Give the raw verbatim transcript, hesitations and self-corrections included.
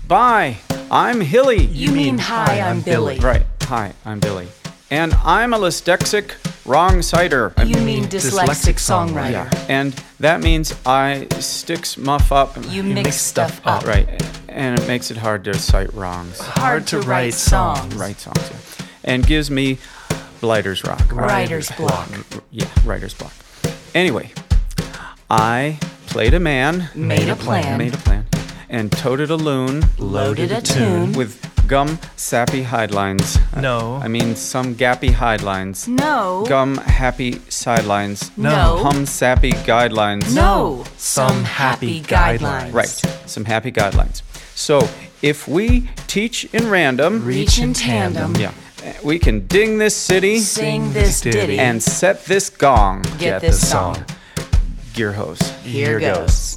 Bye. I'm Hilly. You mean hi, I'm Billy. Right. Hi, I'm Billy. And I'm a dyslexic wrong citer. You mean dyslexic songwriter. Yeah. And that means I sticks muff up. You mix stuff up. Right. And it makes it hard to cite wrongs. Hard to write songs. Write songs. Yeah. And gives me blighter's rock. Writer's block. Yeah, writer's block. Anyway, I played a man. Made a plan. Made a plan. And toted a loon. Loaded a tune. With gum sappy hidelines. No. I mean some gappy hidelines. No. Gum happy sidelines. No. Hum sappy guidelines. No. Some happy guidelines. Right. Some happy guidelines. So if we teach in random. Reach in tandem. Yeah. We can ding this city. Sing this ditty. And set this gong. Get this song. Gear hose. Here goes.